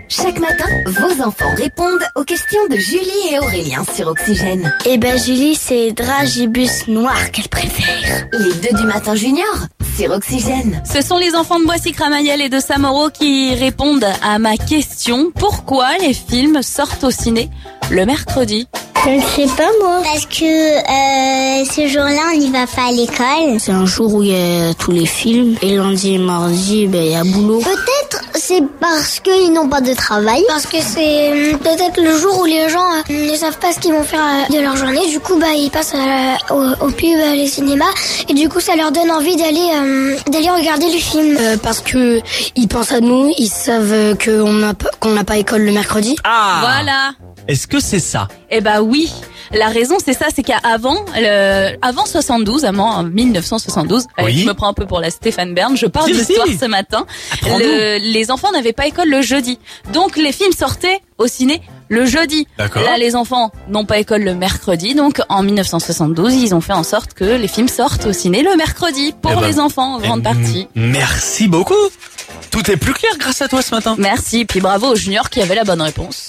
Chaque matin, vos enfants répondent aux questions de Julie et Aurélien sur Oxygène. Eh ben Julie, c'est dragibus noir qu'elle préfère. Les 2 du matin junior sur Oxygène. Ce sont les enfants de Boissy-Cramayel et de Samoro qui répondent à ma question. Pourquoi les films sortent au ciné le mercredi? Je ne sais pas moi. Parce que ce jour-là, on n'y va pas à l'école. C'est un jour où il y a tous les films. Et lundi et mardi, il y a boulot. Peut-être c'est parce qu'ils n'ont pas de travail. Parce que c'est peut-être le jour où les gens ne savent pas ce qu'ils vont faire de leur journée. Du coup, ils passent au pub, les cinémas. Et du coup, ça leur donne envie d'aller regarder le film. Parce que ils pensent à nous, ils savent qu'on n'a pas école le mercredi. Ah. Voilà. Est-ce que c'est ça? Eh ben oui. La raison, c'est ça, c'est qu'avant, avant 72, avant 1972, Oui. je me prends un peu pour la Stéphane Bern, je parle Si, d'histoire si. ce matin. Apprends-nous. Les enfants n'avaient pas école le jeudi. Donc les films sortaient au ciné le jeudi. D'accord. Là, les enfants n'ont pas école le mercredi. Donc en 1972, ils ont fait en sorte que les films sortent au ciné le mercredi pour Eh ben, les enfants en grande partie. Merci beaucoup. Tout est plus clair grâce à toi ce matin. Merci, puis bravo au junior qui avait la bonne réponse.